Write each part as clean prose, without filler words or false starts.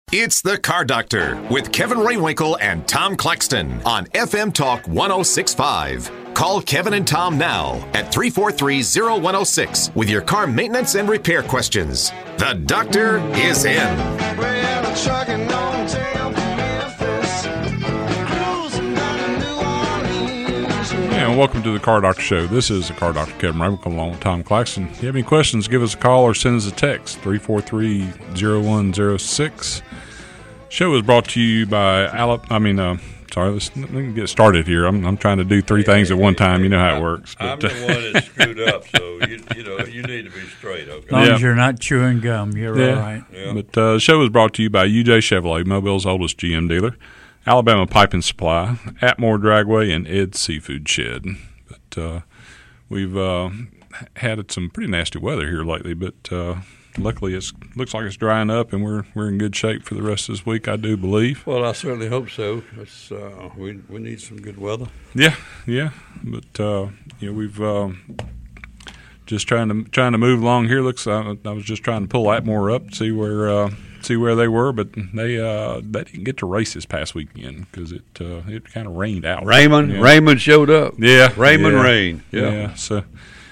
It's the Car Doctor with Kevin Rainwinkle and Tom Claxton on FM Talk 106.5. Call Kevin and Tom now at 343-0106 with your car maintenance and repair questions. The doctor is in. And welcome to the Car Doctor Show. This is the Car Doctor, Kevin Rainwinkle, along with Tom Claxton. If you have any questions, give us a call or send us a text, 343-0106. Show is brought to you by let me get started here. I'm trying to do three things at one time. You know how it works. I'm the one that screwed up, so you need to be straight, okay? As long as you're not chewing gum, you're all right. Yeah. But the show is brought to you by UJ Chevrolet, Mobile's oldest GM dealer, Alabama Pipe and Supply, Atmore Dragway, and Ed's Seafood Shed. But we've had some pretty nasty weather here lately, but luckily it looks like it's drying up, and we're in good shape for the rest of this week, I do believe. Well, I certainly hope so. It's, we need some good weather. Yeah. But we've just trying to move along here. I was just trying to pull Atmore up, see where they were, but they didn't get to race this past weekend because it kind of rained out. Raymond showed up. Yeah, Rain. Yeah. So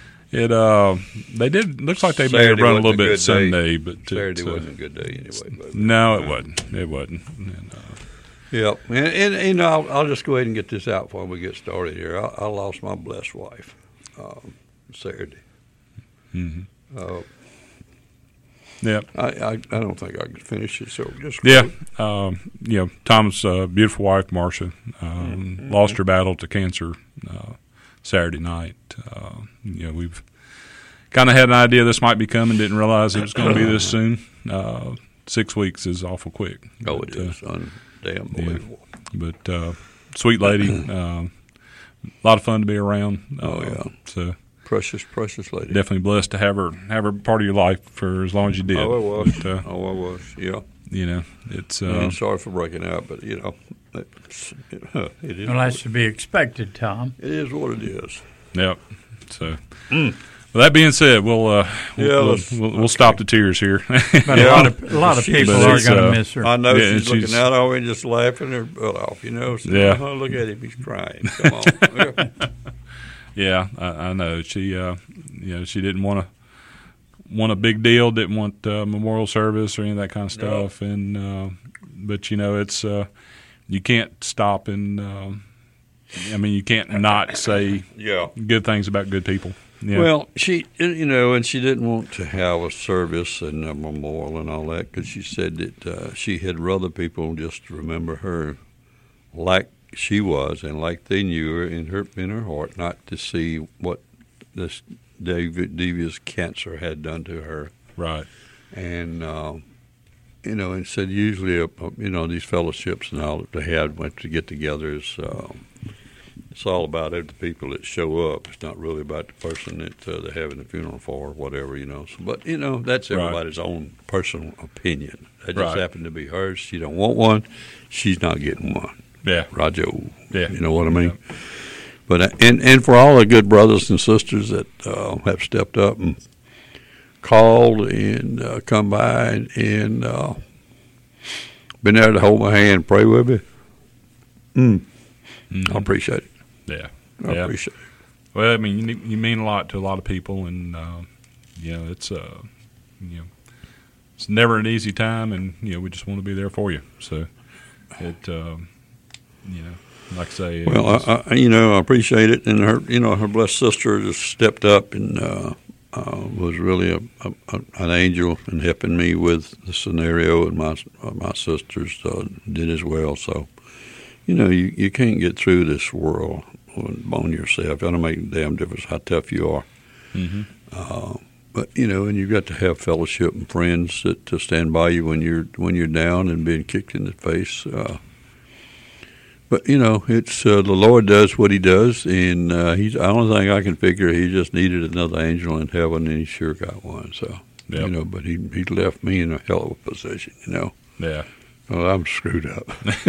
they did. Looks like they may have run a little bit Sunday, but Saturday wasn't a good day anyway. But, no, it wasn't. It wasn't. And, yep. And I'll just go ahead and get this out before we get started here. I lost my blessed wife Saturday. Mm-hmm. Yeah, I don't think I could finish it. So just Tom's beautiful wife Marcia lost her battle to cancer Saturday night. We've kind of had an idea this might be coming. Didn't realize it was going to be this soon. 6 weeks is awful quick. Oh, it is damn believable. Yeah. But sweet lady, a lot of fun to be around. So. Precious lady. Definitely blessed to have her part of your life for as long as you did. Oh, I was. I was. Yeah. It's. I'm sorry for breaking out, but it is. Well, that's to be expected, Tom. It is what it is. Yep. So, with that being said, we'll stop the tears here. But a lot of people are going to miss her. I know she's looking out always just laughing her butt off. So, look at him, he's crying. Come on. Yeah, I know. She, she didn't want a big deal. Didn't want memorial service or any of that kind of stuff. No. And but it's you can't stop and you can't not say good things about good people. Yeah. Well, she, and she didn't want to have a service and a memorial and all that because she said that she had rather people just remember her like she was, and like they knew her in her heart, not to see what this devious cancer had done to her. Right. And and said usually these fellowships and all that they had went to get together is it's all about the people that show up. It's not really about the person that they're having the funeral for or whatever. So, but that's everybody's own personal opinion. That just happened to be hers. She don't want one. She's not getting one. Yeah, Roger. Yeah, you know what I mean. Yeah. But and for all the good brothers and sisters that have stepped up and called and come by and been there to hold my hand and pray with me, I appreciate it. Yeah, I appreciate it. Well, I mean, you mean a lot to a lot of people, and it's it's never an easy time, and we just want to be there for you. So it. Like I say. Well, I appreciate it, and her blessed sister just stepped up and was really an angel in helping me with the scenario, and my sisters did as well. So, you can't get through this world on yourself. It don't make a damn difference how tough you are. Mm-hmm. But and you've got to have fellowship and friends to stand by you when you're down and being kicked in the face. But it's the Lord does what He does, and He's the only thing I can figure. He just needed another angel in heaven, and He sure got one. So but He left me in a hell of a position. Yeah. Well, I'm screwed up.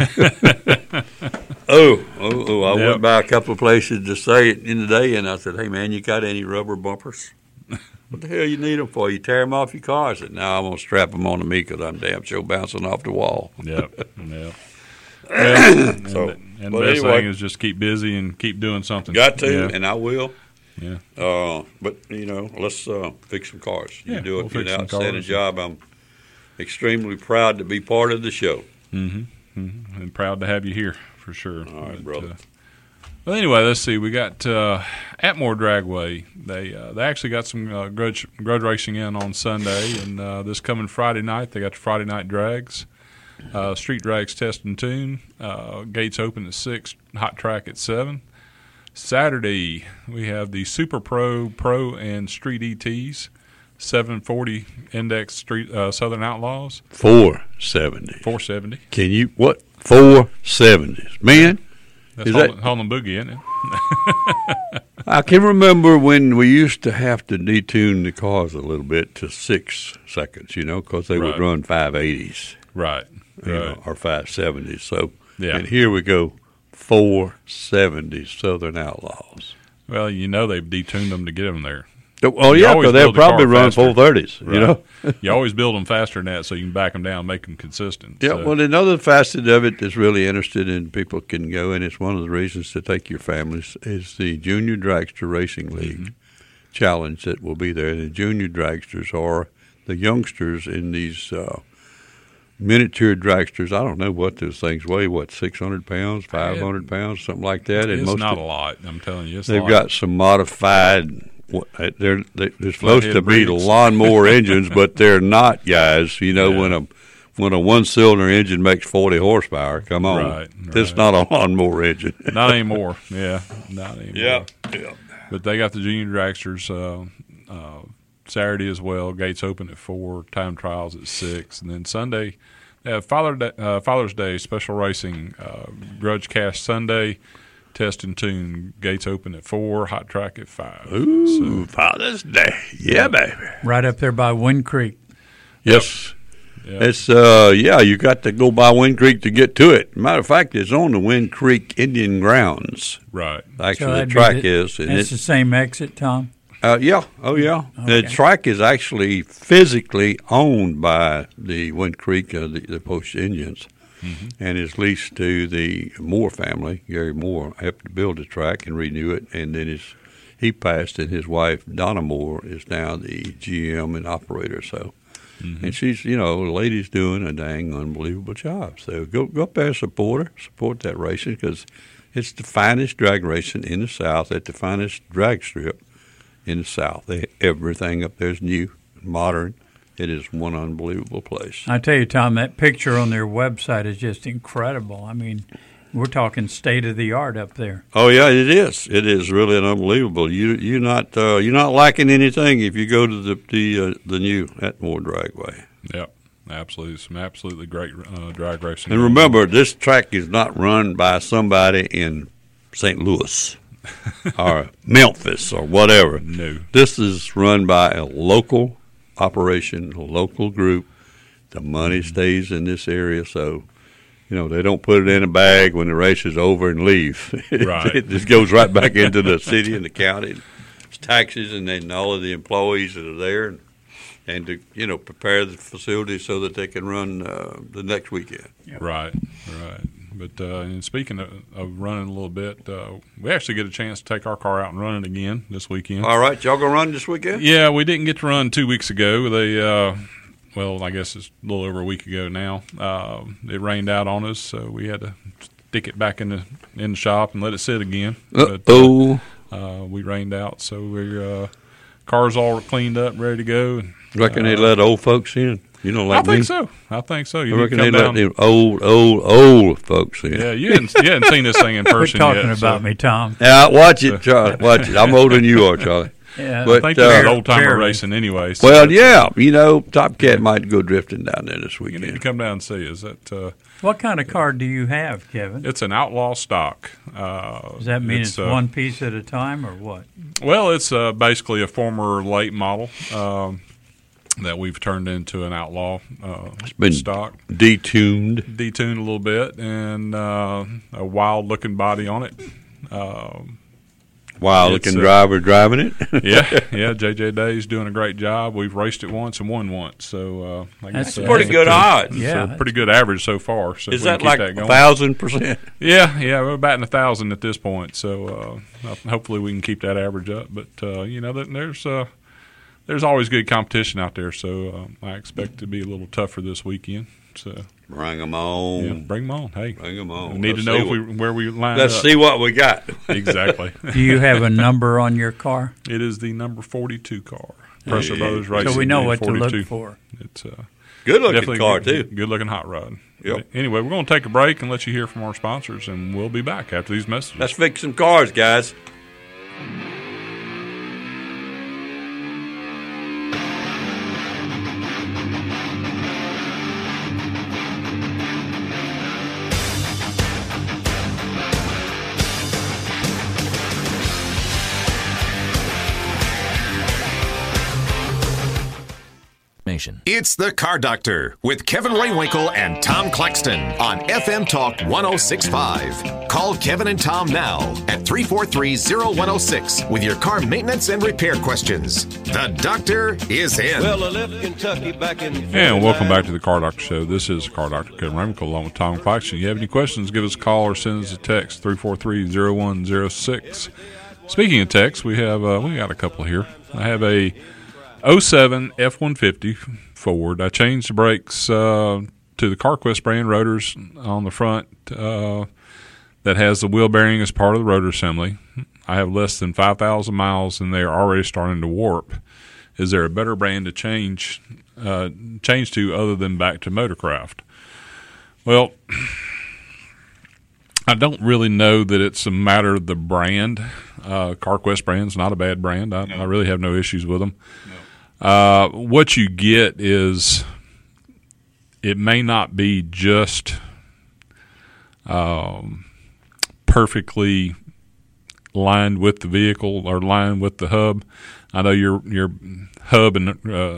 I went by a couple of places to say it in the day, and I said, "Hey, man, you got any rubber bumpers?" What the hell you need them for? You tear them off your car. I said, no, I'm going to strap them onto me because I'm damn sure bouncing off the wall. Yep. Well, and the best thing is just keep busy and keep doing something. Got to, and I will. Yeah. But, let's fix some cars. You do we'll an outstanding job. I'm extremely proud to be part of the show. Mm-hmm. And proud to have you here for sure. All right, brother. Well, anyway, let's see. We got Atmore Dragway. They actually got some grudge racing in on Sunday, and this coming Friday night they got the Friday night drags, street drags test and tune. Gates open at 6, hot track at 7. Saturday we have the Super Pro, and Street ETs, 740 Index Street Southern Outlaws. 470. Can you what? 470s, man. That's Holland Boogie, isn't it? I can remember when we used to have to detune the cars a little bit to 6 seconds, because they would run 580s. Right. Or 570s. So, yeah. And here we go, 470 Southern Outlaws. Well, they've detuned them to get them there. Oh, yeah, because they'll probably run 430s, right. You always build them faster than that so you can back them down and make them consistent. Yeah, well, another facet of it that's really interested in people can go, and it's one of the reasons to take your families, is the Junior Dragster Racing League challenge that will be there. The Junior Dragsters are the youngsters in these miniature dragsters. I don't know what those things weigh, 600 pounds, 500 pounds, something like that. It's not a lot, I'm telling you. They've got some modified... They're supposed to be lawnmower engines, but they're not, guys. When a one-cylinder engine makes 40 horsepower, come on. Right. It's not a lawnmower engine. Not anymore. Yeah, not anymore. Yeah. But they got the Junior Dragsters Saturday as well. Gates open at 4, time trials at 6. And then Sunday, Father's Day special racing, Grudge Cash Sunday. Test and tune, gates open at 4, hot track at 5. Ooh, Father's Day. Yeah, baby. Right up there by Wind Creek. Yes. Yep. It's, you got to go by Wind Creek to get to it. Matter of fact, it's on the Wind Creek Indian grounds. Right. Actually, so the track is. And it's the same exit, Tom? Yeah. Oh, yeah. Okay. The track is actually physically owned by the Wind Creek, the Post Indians. Mm-hmm. And is leased to the Moore family. Gary Moore helped to build the track and renew it, and then he passed, and his wife Donna Moore is now the GM and operator. So, and she's the lady's doing a dang unbelievable job. So go up there and support that racing, because it's the finest drag racing in the South at the finest drag strip in the South. Everything up there is new, modern. It is one unbelievable place. I tell you, Tom, that picture on their website is just incredible. I mean, we're talking state of the art up there. Oh yeah, it is. It is really unbelievable. You're not lacking anything if you go to the new Atmore Dragway. Yep, absolutely. Some absolutely great drag racing. And remember, this track is not run by somebody in St. Louis or Memphis or whatever. No, this is run by a local operation, a local group. The money stays in this area, so they don't put it in a bag when the race is over and leave. Right. It just goes right back into the city and the county. It's taxes, and then all of the employees that are there, and to prepare the facility so that they can run the next weekend. Yep. Right. But and speaking of running a little bit, we actually get a chance to take our car out and run it again this weekend. All right, y'all gonna run this weekend? Yeah, we didn't get to run 2 weeks ago. They, I guess it's a little over a week ago now. It rained out on us, so we had to stick it back in the shop and let it sit again. Uh-oh. But we rained out, so we're car's all cleaned up, ready to go. Reckon they let old folks in? I think so. I reckon they let them old folks in. Yeah, you hadn't seen this thing in person yet. Quit talking about me, Tom. Yeah, watch it, Charlie. Watch it. I'm older than you are, Charlie. Yeah, but, I think this is old-timer racing anyway. So well, yeah. Top Cat might go drifting down there this weekend. You need to come down and see us. What kind of car do you have, Kevin? It's an Outlaw stock. Does that mean it's one piece at a time, or what? Well, it's basically a former late model that we've turned into an Outlaw it's been stock. Detuned a little bit, and a wild-looking body on it. Wild-looking driver driving it. yeah. J.J. Day's doing a great job. We've raced it once and won once, so that's pretty good odds. Yeah, pretty good average so far. So is that like 1,000%? Yeah, we're batting 1,000 at this point. So hopefully we can keep that average up. But there's always good competition out there, so I expect it to be a little tougher this weekend. So bring them on. Yeah, bring them on. Hey, bring them on. We need to know where we line up. Let's see what we got. Exactly. Do you have a number on your car? It is the number 42 car. Presser Brothers Racing. So we know what 42. to look for. It's good-looking car, too. Good-looking hot rod. Yep. Anyway, we're going to take a break and let you hear from our sponsors, and we'll be back after these messages. Let's fix some cars, guys. It's the Car Doctor with Kevin Rainwinkle and Tom Claxton on FM Talk 106.5. Call Kevin and Tom now at 343-0106 with your car maintenance and repair questions. The doctor is in. Well, I left Kentucky back in and welcome back to the Car Doctor Show. This is Car Doctor Kevin Rainwinkle along with Tom Claxton. If you have any questions, give us a call or send us a text, 343-0106. Speaking of text, we got a couple here. I have a 07 F-150 Ford. I changed the brakes to the CarQuest brand rotors on the front that has the wheel bearing as part of the rotor assembly. I have less than 5,000 miles, and they are already starting to warp. Is there a better brand to change to other than back to Motorcraft? Well, I don't really know that it's a matter of the brand. CarQuest brand's not a bad brand. I really have no issues with them. No. What you get is it may not be just perfectly lined with the vehicle or lined with the hub. I know your hub and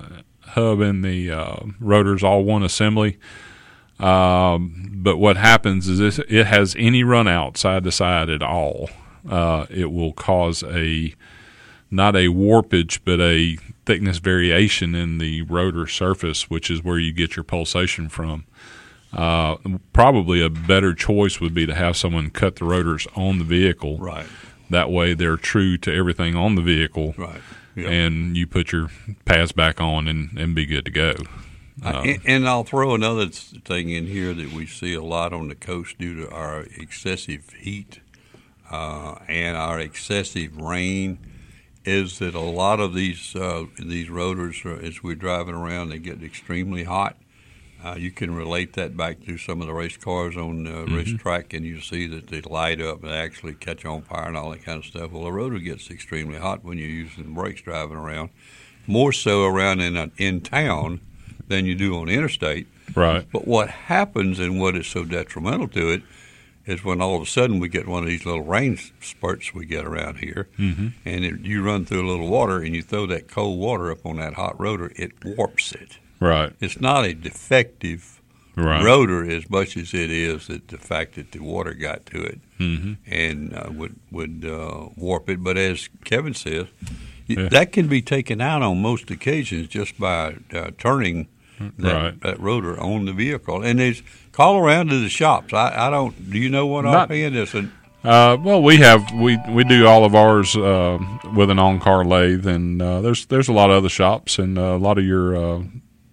the rotor's all one assembly. But what happens is it has any run out side to side at all, it will cause not a warpage, but a thickness variation in the rotor surface, which is where you get your pulsation from. Probably a better choice would be to have someone cut the rotors on the vehicle. Right. That way they're true to everything on the vehicle. Right. Yep. And you put your pads back on and be good to go. And I'll throw another thing in here that we see a lot on the coast due to our excessive heat and our excessive rain is that a lot of these rotors, as we're driving around, they get extremely hot. You can relate that back to some of the race cars on the racetrack, and you see that they light up and actually catch on fire and all that kind of stuff. Well, the rotor gets extremely hot when you're using brakes driving around, more so around in town than you do on the interstate. Right. But what happens and what is so detrimental to it is when all of a sudden we get one of these little rain spurts we get around here, and you run through a little water and you throw that cold water up on that hot rotor, it warps it. Right. It's not a defective rotor as much as it is that the fact that the water got to it and would warp it. But as Kevin says, that can be taken out on most occasions just by turning that rotor on the vehicle. And there's call around to the shops. I don't. Do you know what offhand is? Well, we do all of ours with an on-car lathe, and there's a lot of other shops and a lot of your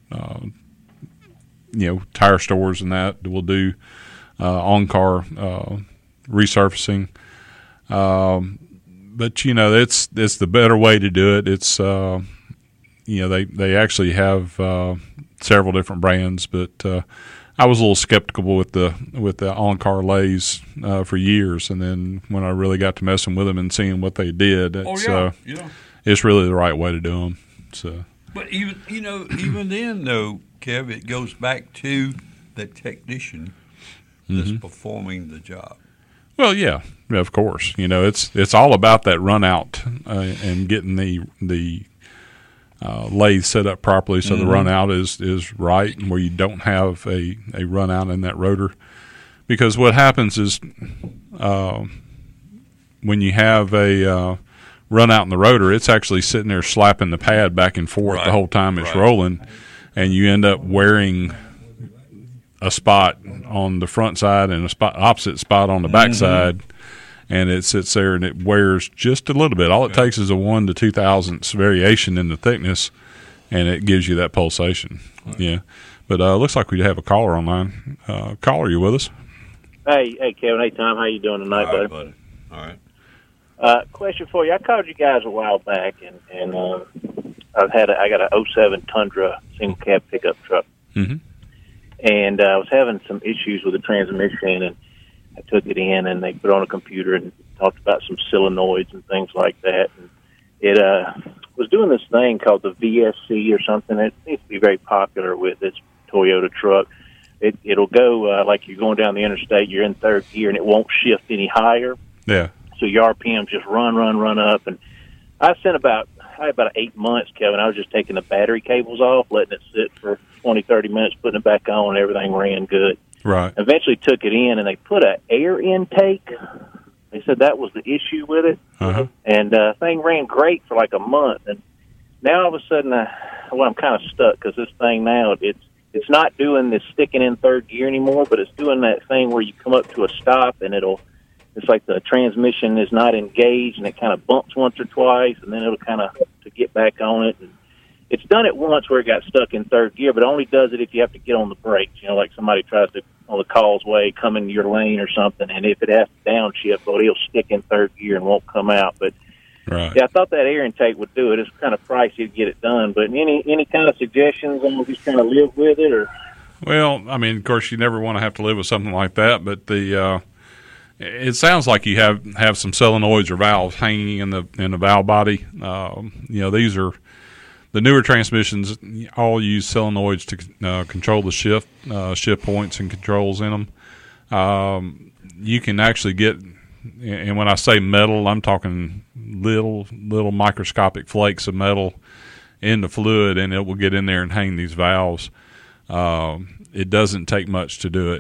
tire stores and that will do on-car resurfacing. But it's the better way to do it. It's they actually have several different brands, but I was a little skeptical with the on-car lathes for years, and then when I really got to messing with them and seeing what they did, it's really the right way to do them. So, but even then though, Kev, it goes back to the technician that's performing the job. Well, yeah, of course. It's all about that run out and getting the lathe set up properly so the run out is right, and where you don't have a run out in that rotor. Because what happens is when you have a run out in the rotor, it's actually sitting there slapping the pad back and forth the whole time it's rolling, and you end up wearing a spot on the front side and opposite spot on the back side, and it sits there and it wears just a little bit. All it takes is a 1 to 2 thousandths variation in the thickness, and it gives you that pulsation. Yeah, but looks like we have a caller online. Caller, you with us? Hey, Kevin. Hey, Tom. How you doing tonight, buddy? All right. Question for you. I called you guys a while back, and I got a 07 Tundra single cab pickup truck, and I was having some issues with the transmission, and I took it in, and they put it on a computer and talked about some solenoids and things like that, and it was doing this thing called the VSC or something. It seems to be very popular with this Toyota truck. It'll go like you're going down the interstate, you're in third gear, and it won't shift any higher. Yeah. So your RPMs just run up. And I had about 8 months, Kevin. I was just taking the battery cables off, letting it sit for 20, 30 minutes, putting it back on, and everything ran good. Right. Eventually took it in, and they put an air intake. They said that was the issue with it. And thing ran great for like a month. And now all of a sudden, I'm kind of stuck because this thing now, it's not doing this sticking in third gear anymore, but it's doing that thing where you come up to a stop, and it's like the transmission is not engaged, and it kind of bumps once or twice, and then it'll kind of to get back on it. And it's done it once where it got stuck in third gear, but it only does it if you have to get on the brakes. You know, like somebody tries to, on the causeway, come into your lane or something, and if it has to downshift, well, he'll stick in third gear and won't come out. But yeah, I thought that air intake would do it. It's kind of pricey to get it done, but any kind of suggestions on just kind of live with it, or? Well, I mean, of course, you never want to have to live with something like that, but it sounds like you have some solenoids or valves hanging in the valve body. These are the newer transmissions. All use solenoids to control the shift points and controls in them. You can actually get, and when I say metal, I'm talking little microscopic flakes of metal in the fluid, and it will get in there and hang these valves. It doesn't take much to do it.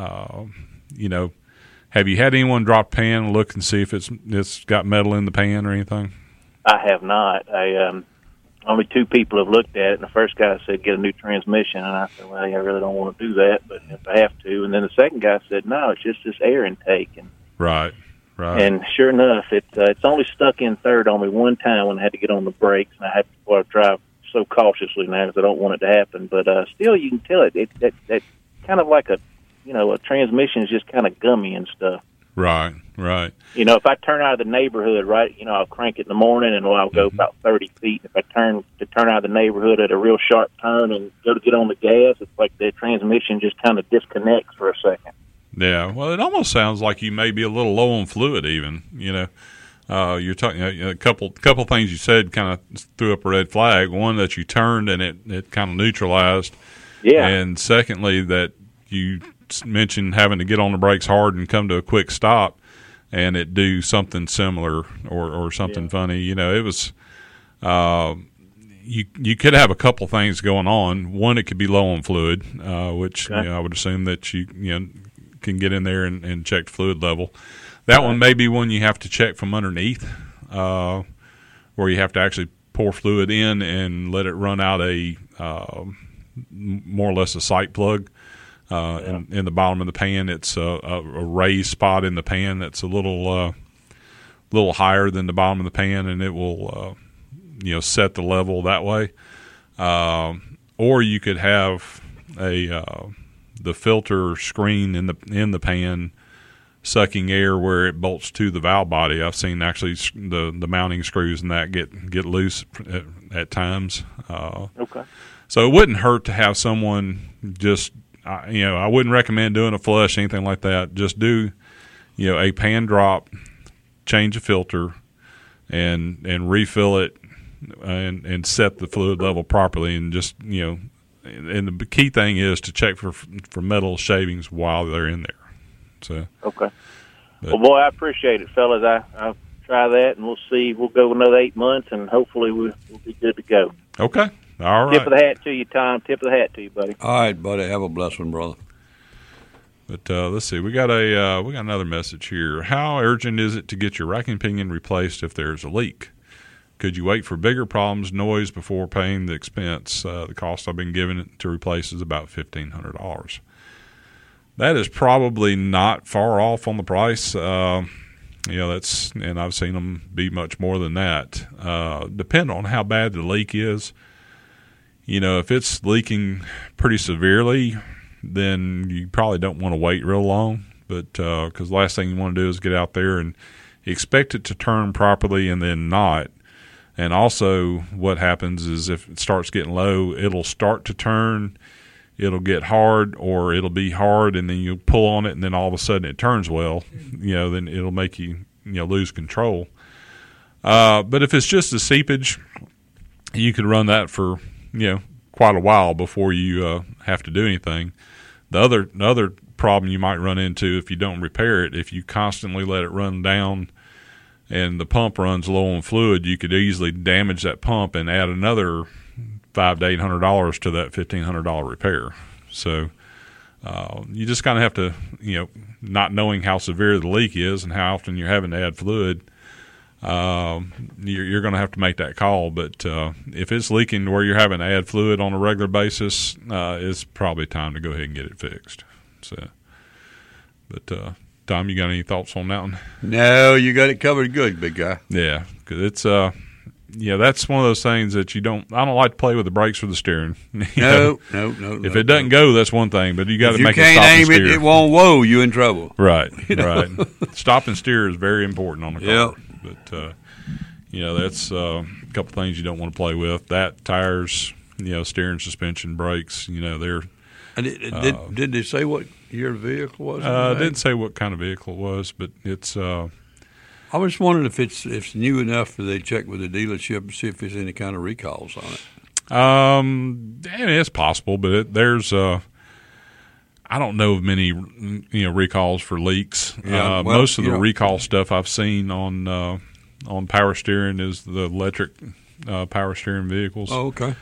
Have you had anyone drop a pan and look and see if it's got metal in the pan or anything? I have not. Only 2 people have looked at it, and the first guy said, get a new transmission, and I said, well, I really don't want to do that, but if I have to. And then the second guy said, no, it's just this air intake. And Right. And sure enough, it's only stuck in third on me one time when I had to get on the brakes, and I had to drive so cautiously now because I don't want it to happen. But still, you can tell it kind of like a transmission is just kind of gummy and stuff. Right. If I turn out of the neighborhood, I'll crank it in the morning, and I'll go about 30 feet. If I turn out of the neighborhood at a real sharp turn and go to get on the gas, it's like the transmission just kind of disconnects for a second. Yeah, well, it almost sounds like you may be a little low on fluid even, You're talking a couple things you said kind of threw up a red flag. One, that you turned and it kind of neutralized. Yeah. And secondly, that you mentioned having to get on the brakes hard and come to a quick stop, and it do something similar or something funny. It was you could have a couple things going on. One, it could be low on fluid, which I would assume that you can get in there and check the fluid level. That one may be one you have to check from underneath, where you have to actually pour fluid in and let it run out a more or less a sight plug. In the bottom of the pan, it's a raised spot in the pan that's a little higher than the bottom of the pan, and it will set the level that way. Or you could have the filter screen in the pan sucking air where it bolts to the valve body. I've seen actually the mounting screws and that get loose at times. Okay. So it wouldn't hurt to have someone just. I wouldn't recommend doing a flush, anything like that. Just do, a pan drop, change a filter, and refill it, and set the fluid level properly. And just, and the key thing is to check for metal shavings while they're in there. So okay. Well, boy, I appreciate it, fellas. I'll try that, and we'll see. We'll go another 8 months, and hopefully we'll be good to go. Okay. All right. Tip of the hat to you, Tom. Tip of the hat to you, buddy. All right, buddy. Have a blessed one, brother. But let's see. We got another message here. How urgent is it to get your racking pinion replaced if there's a leak? Could you wait for bigger problems, noise, before paying the expense? The cost I've been given to replace is about $1,500. That is probably not far off on the price. And I've seen them be much more than that. Depending on how bad the leak is. If it's leaking pretty severely, then you probably don't want to wait real long. But because the last thing you want to do is get out there and expect it to turn properly and then not. And also what happens is if it starts getting low, it'll start to turn, it'll get hard, or it'll be hard, and then you pull on it, and then all of a sudden it turns well. Then it'll make you lose control. But if it's just a seepage, you could run that for quite a while before you have to do anything. The other problem you might run into if you don't repair it, if you constantly let it run down and the pump runs low on fluid, you could easily damage that pump and add another $500 to $800 to that $1,500 repair. So you just kind of have to, not knowing how severe the leak is and how often you're having to add fluid, you're going to have to make that call. But if it's leaking where you're having to add fluid on a regular basis, it's probably time to go ahead and get it fixed. So, but Tom, you got any thoughts on that one? No, you got it covered good, big guy. Yeah, because it's that's one of those things that I don't like to play with the brakes or the steering. No. If it doesn't go, that's one thing, but you got to make it stop and steer. If you can't aim it, it won't whoa, you in trouble. Right, right. Stop and steer is very important on the car. Yep. But that's a couple things you don't want to play with. That, tires, steering, suspension, brakes. They're. And did they say what your vehicle was? Didn't say what kind of vehicle it was, but it's. I was wondering if it's new enough that they check with the dealership and see if there's any kind of recalls on it. It's possible, but there's. I don't know of many recalls for leaks. Yeah, most of the recall stuff I've seen on power steering is the electric power steering vehicles. Oh, okay.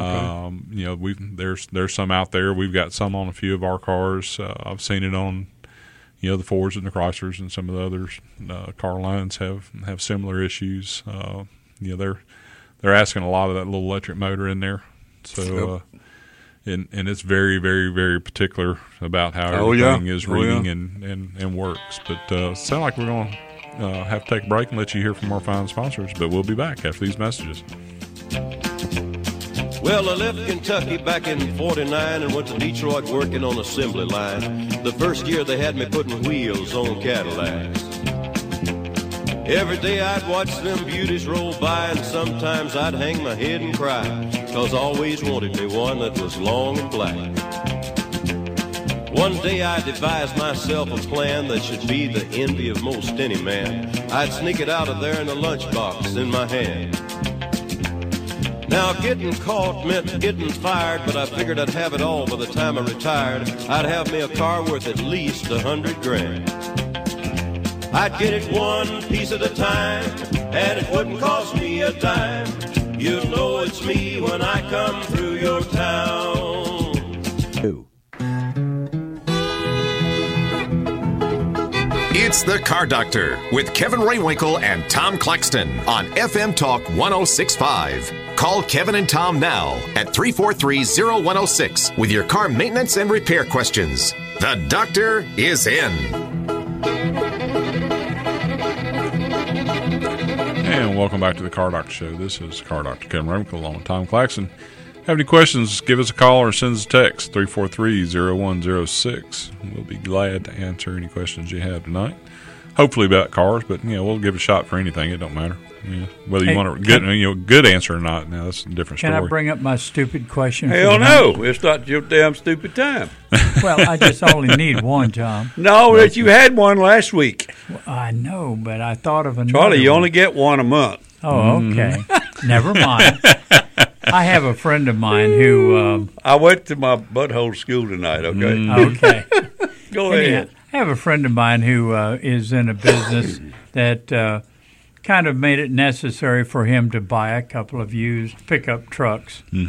There's some out there. We've got some on a few of our cars. I've seen it on the Fords and the Chryslers, and some of the others. Car lines have similar issues. They're asking a lot of that little electric motor in there. So and it's very, very, very particular about how everything is reading and works. But it sounds like we're going to have to take a break and let you hear from our fine sponsors. But we'll be back after these messages. Well, I left Kentucky back in 49 and went to Detroit working on assembly line. The first year they had me putting wheels on Cadillacs. Every day I'd watch them beauties roll by, and sometimes I'd hang my head and cry, 'cause I always wanted me one that was long and black. One day I devised myself a plan that should be the envy of most any man. I'd sneak it out of there in a lunchbox in my hand. Now, getting caught meant getting fired, but I figured I'd have it all by the time I retired. I'd have me a car worth at least $100 grand. I'd get it one piece at a time, and it wouldn't cost me a dime. You'll know it's me when I come through your town. It's The Car Doctor with Kevin Raywinkle and Tom Claxton on FM Talk 106.5. Call Kevin and Tom now at 343-0106 with your car maintenance and repair questions. The doctor is in. And welcome back to the Car Doctor Show. This is Car Doctor Kevin Raywinkle along with Tom Claxton. Have any questions, give us a call or send us a text, 343-0106. We'll be glad to answer any questions you have tonight. Hopefully about cars, but we'll give a shot for anything. It don't matter. Whether you want a good answer or not, now that's a different story. Can I bring up my stupid question? Hell no. It's not your damn stupid time. Well, I just only need one, Tom. No, that you had one last week. Well, I know, but I thought of another Charlie, you one. only get one a month. Oh, okay. Never mind. I have a friend of mine who... I went to my butthole school tonight, okay? Okay. Go ahead. I have a friend of mine who is in a business that kind of made it necessary for him to buy a couple of used pickup trucks. Mm-hmm.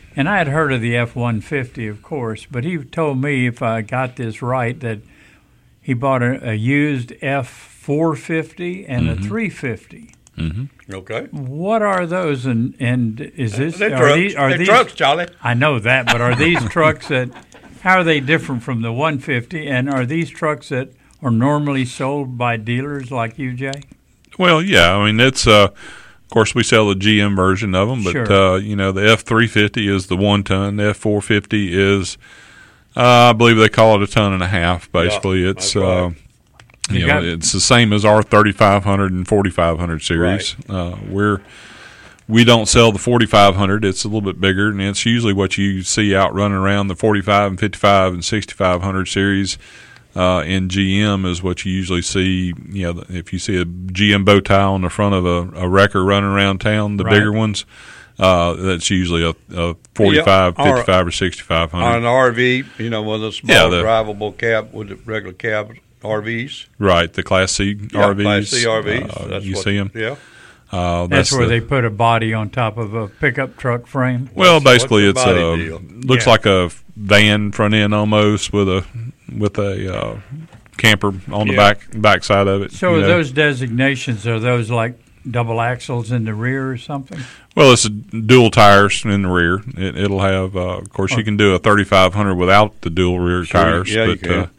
And I had heard of the F-150, of course, but he told me, if I got this right, that he bought a used F-450 and a 350. Mm-hmm. Okay. What are those, and is this They're trucks, Charlie. I know that, but are these trucks that? How are they different from the 150? And are these trucks that are normally sold by dealers like you, Jay? Well, yeah. I mean, it's of course we sell the GM version of them, but Sure. The F-350 is the 1 ton. The F-450 is, I believe they call it a 1.5 tons. Basically, Yeah, it's that's right. it's the same as our 3500 and 4500 series. We don't sell the 4500. It's a little bit bigger, and it's usually what you see out running around the 45 and 55 and 6500 series. In GM is what you usually see. If you see a GM bow tie on the front of a wrecker running around town, the Right. bigger ones, that's usually a 45, Yeah, or 55, or 6500. On an RV, one of the small Yeah, the- drivable cab with the regular cab RVs. Right, the Class C RVs. Class C RVs. That's you what- see them. Yeah. That's where they put a body on top of a pickup truck frame. Well, basically, what's it's the body deal? looks Yeah. like a van front end almost with a camper on the Yeah. back side of it. So are those designations, are those like double axles in the rear or something? Well, it's dual tires in the rear. It'll have, of course, you can do a 3500 without the dual rear Sure, tires, yeah, you but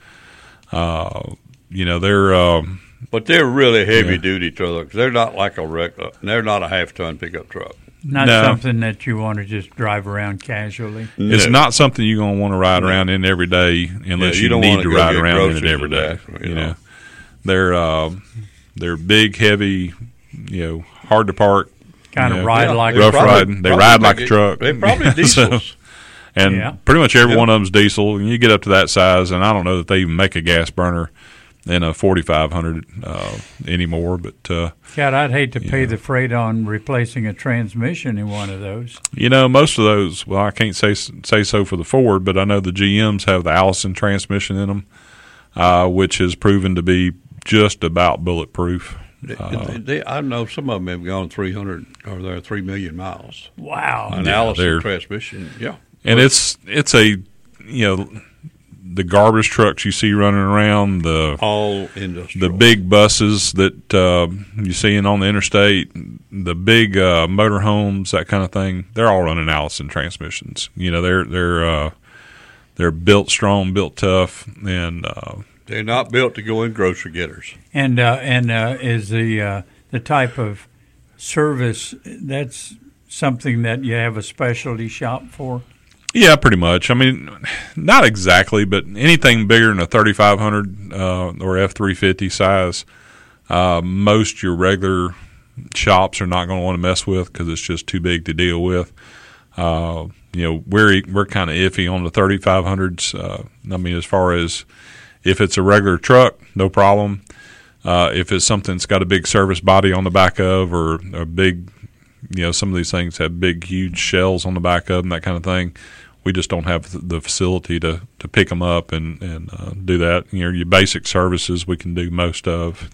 can. they're But they're really heavy duty trucks. They're not like a regular. They're not a half-ton pickup truck. Not No. something that you want to just drive around casually. it's No. not something you're going to want to ride around in every day unless Yeah, you you don't need wanna to go ride get around in it groceries every with day. that, you know. They're big, heavy, hard to park. Kind of Yeah. ride Yeah, like they're rough probably- riding. They probably ride like make a it- truck. They're probably So- diesels. And Yeah. pretty much every Yeah. one of them's diesel. And you get up to that size, and I don't know that they even make a gas burner in a 4500 anymore. But God, I'd hate to pay Yeah. the freight on replacing a transmission in one of those. most of those. Well, I can't say so for the Ford, but I know the GMs have the Allison transmission in them, which has proven to be just about bulletproof. I know some of them have gone 300 or they're 3 million miles. Wow. An Yeah, Allison they're- transmission, yeah. And it's a the garbage trucks you see running around, All industrial. the big buses that you seeing on the interstate, the big motorhomes, that kind of thing. They're all running Allison transmissions. They're built strong, built tough, and They're not built to go in grocery getters. And is the type of service that's something that you have a specialty shop for? yeah, pretty much. I mean, not exactly, but anything bigger than a 3500 or F-350 size, most your regular shops are not going to want to mess with because it's just too big to deal with. We're kind of iffy on the 3500s. I mean, as far as if it's a regular truck, no problem. If it's something that's got a big service body on the back of, or a big, some of these things have big, huge shells on the back of them, that kind of thing. We just don't have the facility to pick them up and do that. Your basic services we can do most of.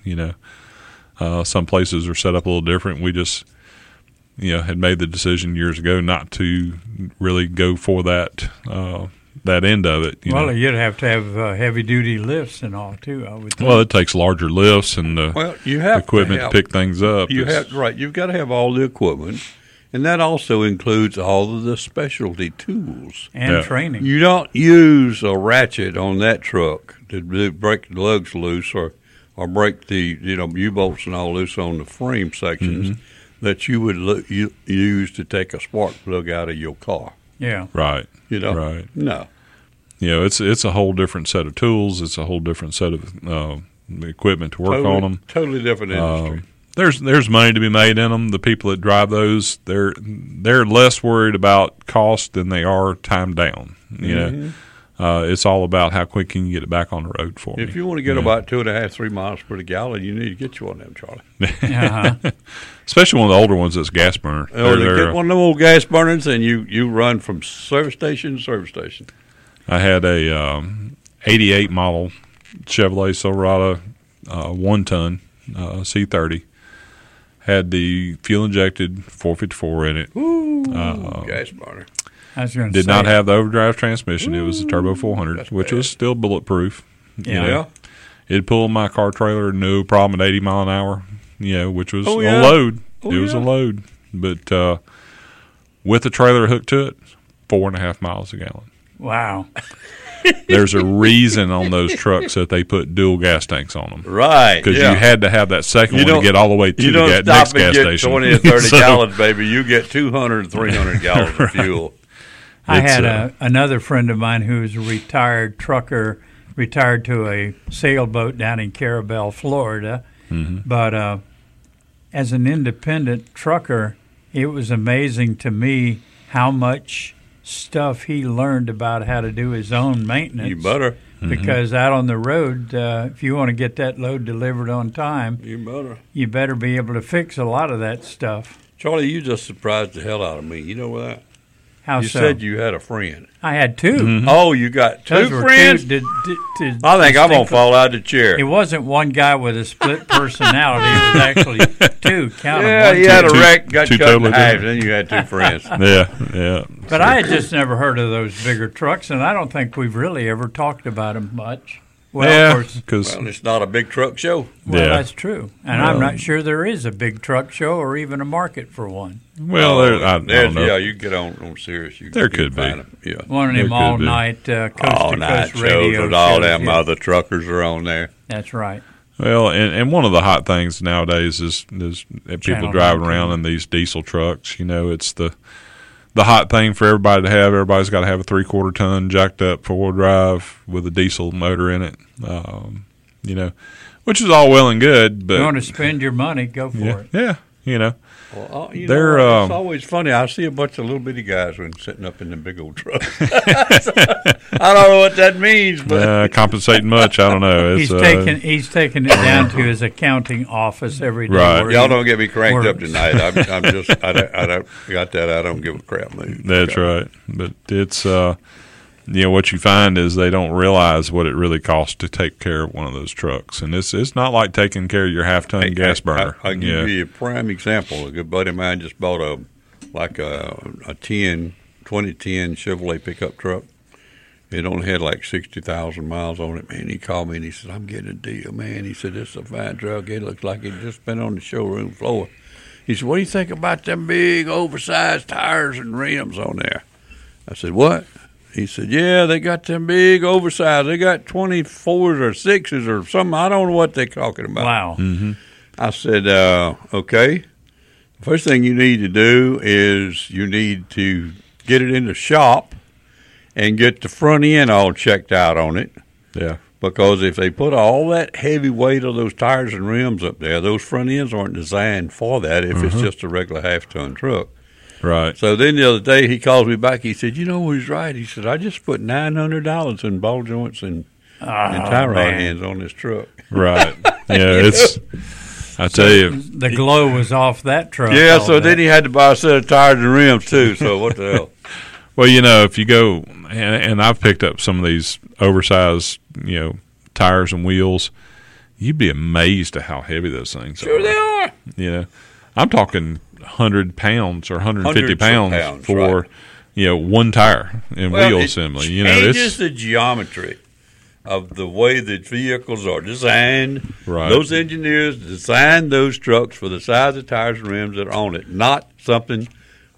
Some places are set up a little different. We just, had made the decision years ago not to really go for that end of it. Well, you'd have to have heavy duty lifts and all too, I would think. Well, it takes larger lifts and the You have equipment to pick things up. You've got to have all the equipment, and that also includes all of the specialty tools. and Yeah. training. You don't use a ratchet on that truck to break the lugs loose or break the U-bolts and all loose on the frame sections that you would use to take a spark plug out of your car. Yeah. Right. Right? No. It's a whole different set of tools. It's a whole different set of equipment to work on them. Totally different industry. There's money to be made in them. The people that drive those, they're less worried about cost than they are time down. It's all about how quick can you get it back on the road for me. If you want to get about 2.5, 3 miles per gallon, you need to get you one of them, Charlie. Uh-huh. Especially one of the older ones that's gas burner. Or get one of them old gas burners, and you run from service station to service station. I had a 88 model Chevrolet Silverado 1 ton C30. Had the fuel injected 454 in it. Ooh, gas burner. I was going to Did say. not have the overdrive transmission. It was a Turbo 400, which was still bulletproof. You Yeah. know. It'd pull my car trailer, no problem, at 80 mile an hour, which was Oh, a yeah. load. Oh, it was a yeah. load. But with the trailer hooked to it, 4.5 miles a gallon. Wow. There's a reason on those trucks that they put dual gas tanks on them. Right. Because yeah. you had to have that second You one to don't- get all the way to You the don't next stop and gas get station. 20 or 30 So- gallons, baby. You get 200 and 300 gallons of fuel. I It's, had another friend of mine who's a retired trucker, retired to a sailboat down in Carabel, Florida. Mm-hmm. But as an independent trucker, it was amazing to me how much stuff he learned about how to do his own maintenance. You better. Because out on the road, if you want to get that load delivered on time, You better. be able to fix a lot of that stuff. Charlie, you just surprised the hell out of me. You know that? How You so? said you had a friend. I had two. Mm-hmm. Oh, you got Those two were friends? I think I'm going to fall out of the chair. It wasn't one guy with a split personality. It was actually two. Count 'em. Yeah, One, he two. had a two- wreck, got two cut in totally half, different. then you had two friends. Yeah. But I had just never heard of those bigger trucks, and I don't think we've really ever talked about them much. Well, yeah, of course, because Well, it's not a big truck show. that's true. And I'm not sure there is a big truck show or even a market for one. I don't know. Yeah, you get on Sirius. You There can could find be. them. Yeah. One of There them could all be. night coast All to night coast shows radio with all shows, them yeah. other truckers are on there. That's right. Well, and one of the hot things nowadays is people Channel driving 19. around in these diesel trucks. It's the hot thing for everybody to have. Everybody's got to have a 3/4 ton jacked up 4-wheel drive with a diesel motor in it. Which is all well and good, but You want to spend your money, go for it. yeah. Well, They're, it's always funny. I see a bunch of little bitty guys when sitting up in the big old truck. I don't know what that means, but Compensating much, I don't know. It's, He's taking it down to his accounting office every day. Right. where y'all he don't get me cranked up works. tonight. I'm just I don't got that. I don't give a crap. Man. That's right. But it's what you find is they don't realize what it really costs to take care of one of those trucks, and it's not like taking care of your half-ton gas burner. I'll give you a prime example. A good buddy of mine just bought a 2010 Chevrolet pickup truck. It only had like 60,000 miles on it, man. He called me and he said, "I'm getting a deal, man." He said, "This is a fine truck. It looks like it just been on the showroom floor." He said, "What do you think about them big, oversized tires and rims on there?" I said, "What?" He said, "Yeah, they got them big, oversized. They got 24s or 6s or something. I don't know what they're talking about." Wow. I said, "Okay. First thing you need to do is you need to get it in the shop and get the front end all checked out on it. Yeah. Because if they put all that heavy weight of those tires and rims up there, those front ends aren't designed for that if it's just a regular half-ton truck." Right. So then the other day he calls me back. He said, "He's right." He said, "I just put $900 in ball joints and tie rod man. ends on this truck." Right. Yeah, I tell you. The glow was off that truck. Yeah, all so day. then he had to buy a set of tires and rims too. So what the hell? Well, if you go, and I've picked up some of these oversized, tires and wheels, you'd be amazed at how heavy those things are. Sure they are. I'm talking 100 pounds or 150 Hundreds of pounds pounds, for, right. one tire and wheel it assembly. changes the geometry of the way that vehicles are designed. Right. Those engineers designed those trucks for the size of tires and rims that are on it, not something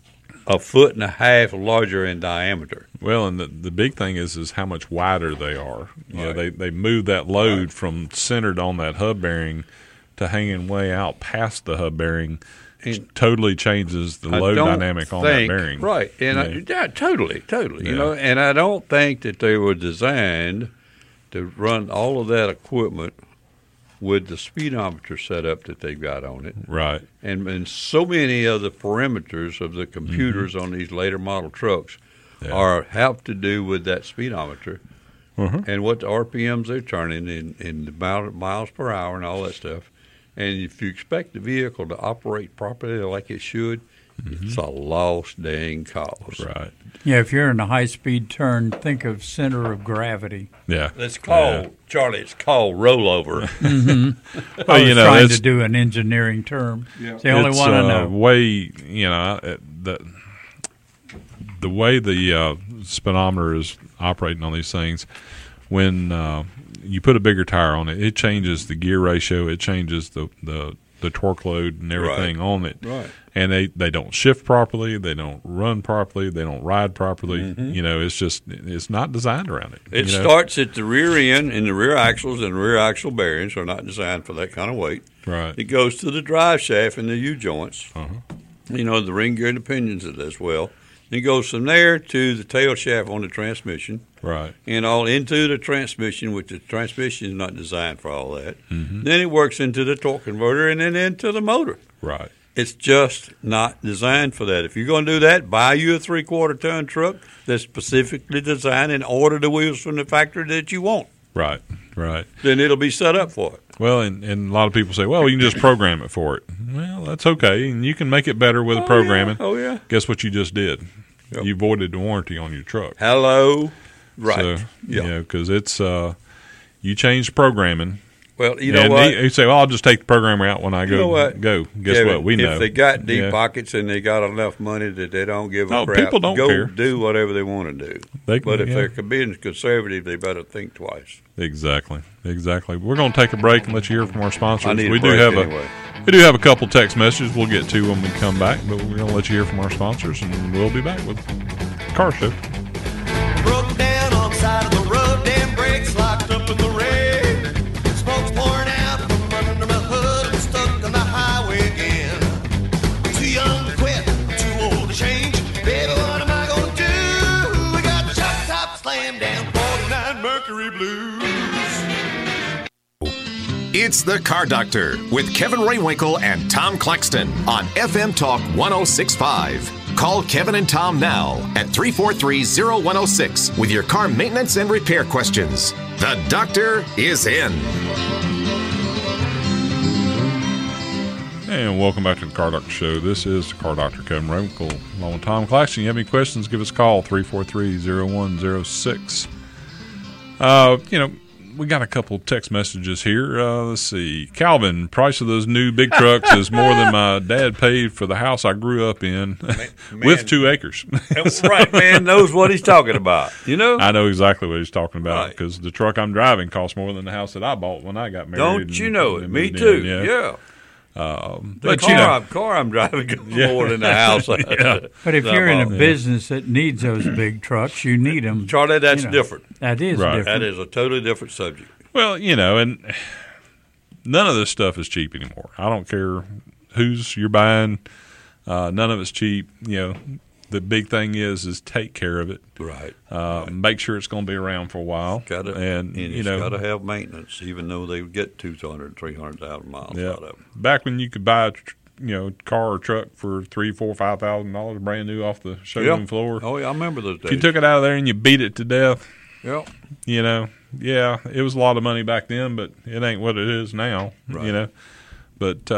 a foot and a half larger in diameter. Well, and the big thing is how much wider they are. Right. They move that load from centered on that hub bearing to hanging way out past the hub bearing. And totally changes the load dynamic on that bearing. Right, and totally. Yeah. And I don't think that they were designed to run all of that equipment with the speedometer setup that they've got on it. Right. And so many of the parameters of the computers on these later model trucks have to do with that speedometer and what the RPMs they're turning in the miles per hour and all that stuff. And if you expect the vehicle to operate properly like it should, it's a lost dang cause. Right. Yeah, if you're in a high-speed turn, think of center of gravity. Yeah. It's called, Charlie, it's called rollover. I was trying it's to do an engineering term. It's the only it's, one I know. way, the way the speedometer is operating on these things, when you put a bigger tire on it, it changes the gear ratio, it changes the torque load and everything on it. Right. And they don't shift properly, they don't run properly, they don't ride properly. You know, it's not designed around it. It starts at the rear end, and the rear axles and the rear axle bearings are not designed for that kind of weight. Right. It goes to the drive shaft and the U-joints. You know, the ring gear and the pinions as well. It goes from there to the tail shaft on the transmission. Right. And all into the transmission, which the transmission is not designed for all that. Then it works into the torque converter and then into the motor. Right. It's just not designed for that. If you're going to do that, buy you a 3/4 ton truck that's specifically designed and order the wheels from the factory that you want. Right. Right. Then it'll be set up for it. Well, and a lot of people say, well, you can just program it for it. Well, that's okay, and you can make it better with programming. Oh, yeah. Guess what you just did? Yep. You voided the warranty on your truck. Hello. Right. So, you know, because it's you changed programming. Well, you know what? You say, well, I'll just take the programmer out when I go. You know what? Guess Kevin, what? We know. If they got deep pockets and they got enough money that they don't give a crap, people don't care. Do whatever they want to do. But if they're being conservative, they better think twice. Exactly. We're going to take a break and let you hear from our sponsors. We do have a couple text messages. We'll get to when we come back, but we're going to let you hear from our sponsors, and we'll be back with Car Show. Broke down on the side of the road, damn brakes locked up in the rain. Smoke's pouring out from under my hood, I'm stuck on the highway again. Too young to quit, too old to change. Baby, what am I gonna do? We got the shop top slam down, 49 Mercury Blues. It's The Car Doctor with Kevin Raywinkle and Tom Claxton on FM Talk 106.5. Call Kevin and Tom now at 343-0106 with your car maintenance and repair questions. The doctor is in. And welcome back to the Car Doctor Show. This is the Car Doctor, Kevin Raywinkle, along with Tom Claxton. You have any questions, give us a call, 343-0106. We got a couple text messages here. Let's see. Calvin, price of those new big trucks is more than my dad paid for the house I grew up in with 2 acres. Right, man knows what he's talking about. You know? I know exactly what he's talking about because the truck I'm driving costs more than the house that I bought when I got married. Don't you know it? Me too. Yeah. But car I'm driving costs more than the house. But if you're in a business that needs those big trucks, you need them. Charlie, that's different. That is different. That is a totally different subject. Well, and none of this stuff is cheap anymore. I don't care whose you're buying. None of it's cheap. The big thing is take care of it. Right. Make sure it's going to be around for a while. And it's got to have maintenance, even though they get 200,000, 300,000 miles out of it. Back when you could buy a car or truck for $3,000, $4,000, $5,000 brand new off the showroom floor. Oh, yeah, I remember those days. If you took it out of there and you beat it to death, it was a lot of money back then, but it ain't what it is now. Right. But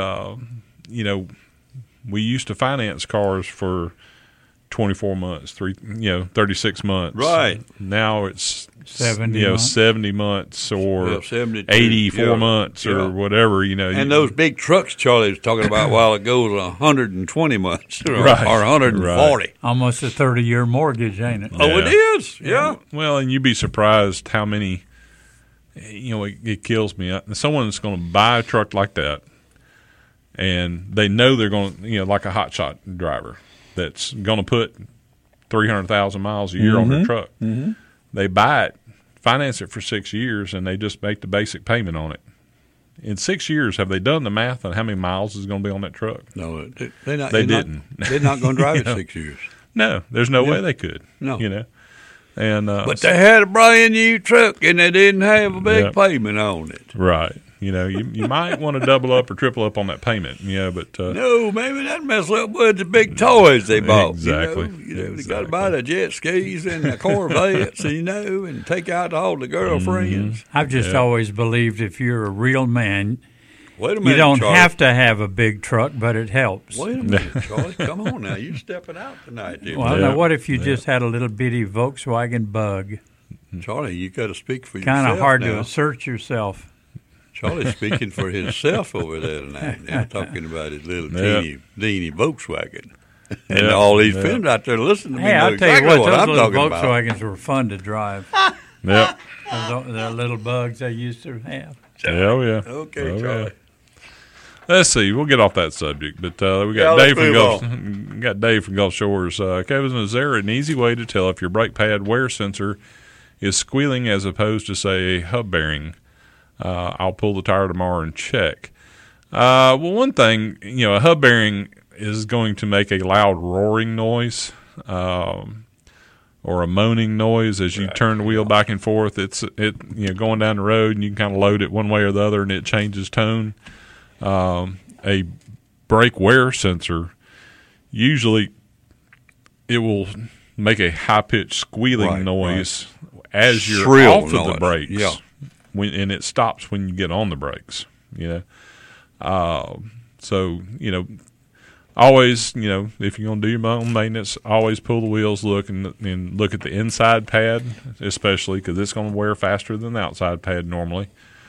we used to finance cars for 24 months, 36 months. Right. Now it's 70 months. 70 months or 84 months or whatever, And those big trucks Charlie was talking about a while ago was 120 months or 140. Right. Almost a 30-year mortgage, ain't it? Oh, it is. Yeah. Well, and you'd be surprised how many, it kills me. Someone's going to buy a truck like that and they know they're going to, like a hotshot driver that's going to put 300,000 miles a year on their truck. Mm-hmm. They buy it, finance it for 6 years, and they just make the basic payment on it. In 6 years, have they done the math on how many miles is going to be on that truck? No, they're not. They didn't. They're not going to drive it 6 years. No, there's no way they could. No. And but they had a brand new truck, and they didn't have a big payment on it. Right. You might want to double up or triple up on that payment, but no, maybe that mess up with the big toys they bought. Exactly. They got to buy the jet skis and the Corvettes, and take out all the girlfriends. I've just always believed if you're a real man, wait a minute, you don't Charlie. have to have a big truck, but it helps. Wait a minute, Charlie. Come on now, you stepping out tonight, dude. Well, now what if you just had a little bitty Volkswagen Bug? Charlie, you got to speak for yourself. Kind of hard now. to assert yourself. Charlie's speaking for himself over there tonight. Now talking about his little teeny Volkswagen. And Yeah, all these yeah. friends out there listening to me Hey, know I'll tell exactly you what, those I'm little talking about. Volkswagens were fun to drive. Yep. Those little bugs they used to have. Oh yeah. Okay, Oh, yeah. Charlie. Let's see. We'll get off that subject, but we got Yeah, let's Dave from move Gulf. Got Dave from Gulf Shores. Kevin, is there an easy way to tell if your brake pad wear sensor is squealing as opposed to, say, a hub bearing? I'll pull the tire tomorrow and check. Well, one thing, a hub bearing is going to make a loud roaring noise, or a moaning noise as you turn the wheel back and forth. It's going down the road, and you can kind of load it one way or the other, and it changes tone. A brake wear sensor, usually it will make a high-pitched squealing noise as you're Shrill off of noise. the brakes. Yeah. And it stops when you get on the brakes, So, always, if you're going to do your own maintenance, always pull the wheels, look and look at the inside pad, especially because it's going to wear faster than the outside pad normally.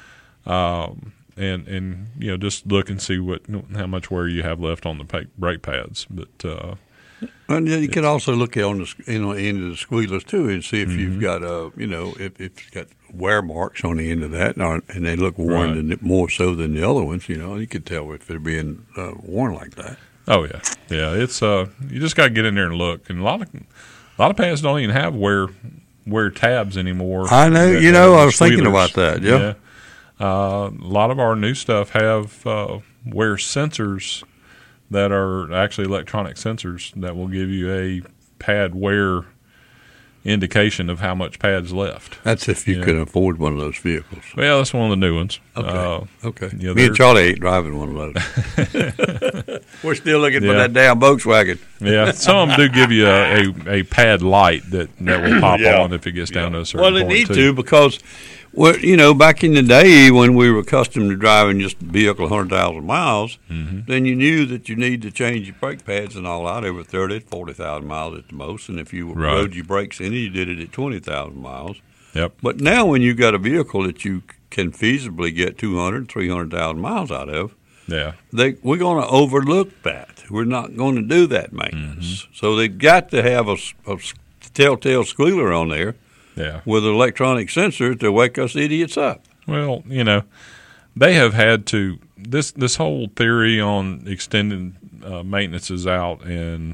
And just look and see how much wear you have left on the brake pads. But And you can also look on the end of the squealers too, and see if you've got if it's got wear marks on the end of that, and they look worn more so than the other ones. You can tell if they're being worn like that. oh yeah. It's you just got to get in there and look. And a lot of pads don't even have wear tabs anymore. I know. that I was thinking squealers. about that. Yeah. A lot of our new stuff have wear sensors that are actually electronic sensors that will give you a pad wear indication of how much pad's left. That's if you can afford one of those vehicles. Well, that's one of the new ones. Okay. Yeah, Me and Charlie ain't driving one of those. We're still looking for Yeah. that damn Volkswagen. Yeah, some of them do give you a pad light that will pop on if it gets down to a certain Well, point. they need too. to because, back in the day when we were accustomed to driving just a vehicle 100,000 miles, then you knew that you need to change your brake pads and all out every 30,000 to 40,000 miles at the most. And if you rode your brakes in it, you did it at 20,000 miles. Yep. But now when you've got a vehicle that you can feasibly get 200,000, 300,000 miles out of, Yeah. we're going to overlook that. We're not going to do that maintenance. So they've got to have a telltale squealer on there. Yeah. With an electronic sensor to wake us idiots up. Well, they have had to this whole theory on extended maintenances out and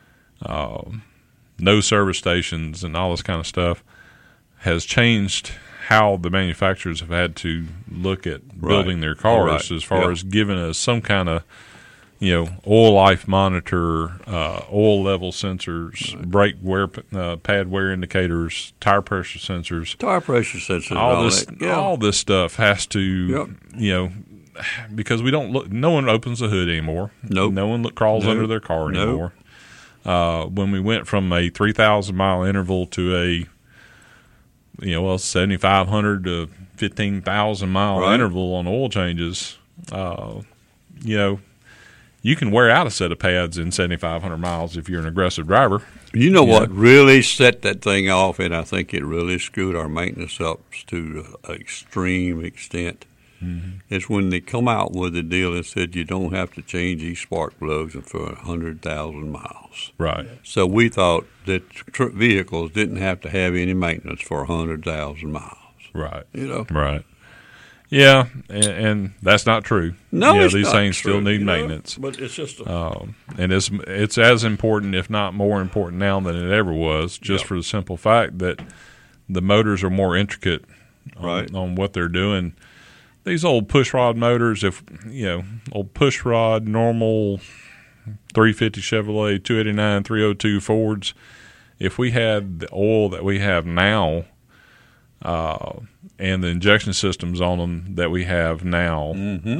no service stations and all this kind of stuff has changed how the manufacturers have had to look at building their cars as far as giving us some kind of oil life monitor, oil level sensors, brake wear, pad wear indicators, tire pressure sensors. Tire pressure sensors. All this stuff has to, because we don't look. No one opens the hood anymore. Nope. No one crawls under their car anymore. When we went from a 3,000 mile interval to a 7,500 to 15,000 mile interval on oil changes, you can wear out a set of pads in 7,500 miles if you're an aggressive driver. You know what really set that thing off, and I think it really screwed our maintenance up to an extreme extent, is when they come out with a deal and said you don't have to change these spark plugs for 100,000 miles. Right. So we thought that vehicles didn't have to have any maintenance for 100,000 miles. Right. Right. Yeah, and that's not true. No, it's these not things true, still need maintenance. But it's just and it's as important, if not more important now than it ever was, just for the simple fact that the motors are more intricate on what they're doing. These old push rod motors, old push rod, normal 350 Chevrolet, 289, 302 Fords, if we had the oil that we have now, and the injection systems on them that we have now,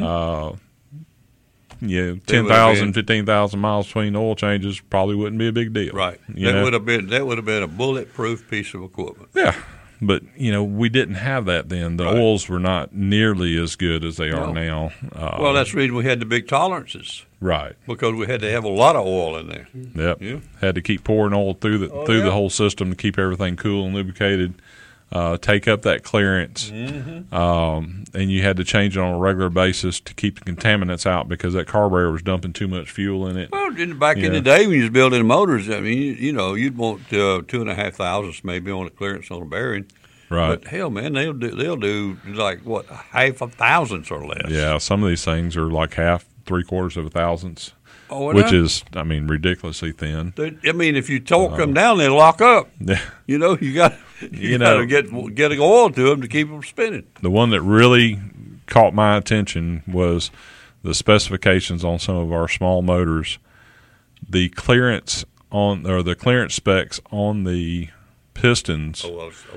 10,000, 15,000 miles between oil changes probably wouldn't be a big deal. right. That would have been a bulletproof piece of equipment. Yeah, but we didn't have that then. The oils were not nearly as good as they are now. Well, that's the reason we had the big tolerances. Right. Because we had to have a lot of oil in there. Yep. Yeah. Had to keep pouring oil through the whole system to keep everything cool and lubricated. take up that clearance, and you had to change it on a regular basis to keep the contaminants out because that carburetor was dumping too much fuel in it. Well, back in the day when you was building motors, I mean, you'd want 2.5 thousandths maybe on a clearance on a bearing. Right. But hell, man, they'll do like what, half a thousandths or less. Yeah, some of these things are like half, 3/4 of a thousandths. Oh, which is, I mean, ridiculously thin. I mean, if you torque them down, they lock up. Yeah. You got to get oil to them to keep them spinning. The one that really caught my attention was the specifications on some of our small motors. The clearance specs on the pistons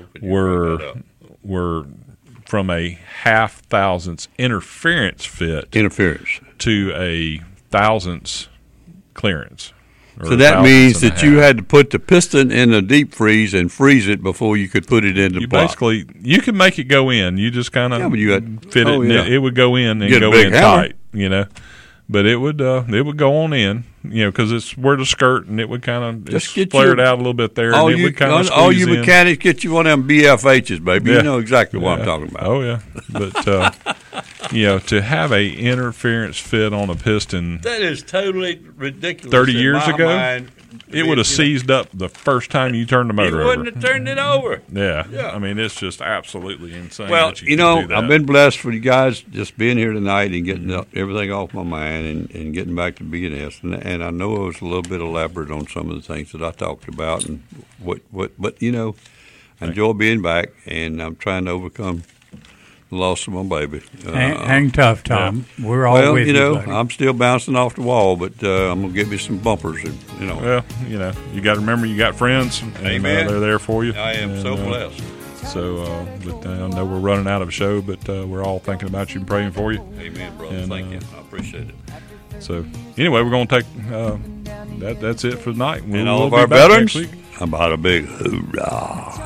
were from a half thousandths interference fit to a thousandths clearance. So that means that you had to put the piston in a deep freeze and freeze it before you could put it in the block. Basically, you can make it go in. You just kind of fit it, and it would go in and go in tight, But it would go on in, because it's where the skirt, and it would kind of flare it out a little bit there, and it would kind of squeeze all you mechanics, get you one of them BFHs, baby. Yeah. You know exactly what I'm talking about. Oh, yeah. But, to have a interference fit on a piston. That is totally ridiculous. 30 years ago, it would have seized up the first time you turned the motor over. You wouldn't have turned it over. Yeah. I mean, it's just absolutely insane. Well, that you can do that. I've been blessed for you guys just being here tonight and getting everything off my mind and getting back to B&S. And I know I was a little bit elaborate on some of the things that I talked about and but I enjoy being back, and I'm trying to overcome the loss of my baby. Hang tough, Tom. Yeah. We're all with you, buddy. I'm still bouncing off the wall, but I'm going to give you some bumpers. Well, you got to remember you got friends, and they're there for you. I am so blessed. So, but I know we're running out of a show, but we're all thinking about you and praying for you. Amen, brother. And, thank you. I appreciate it. So, anyway, we're going to take that's it for tonight. And all of our veterans, about a big hoorah.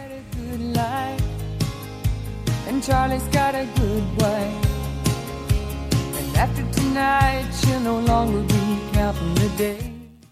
And Charlie's got a good wife. And after tonight, she'll no longer be counting the days.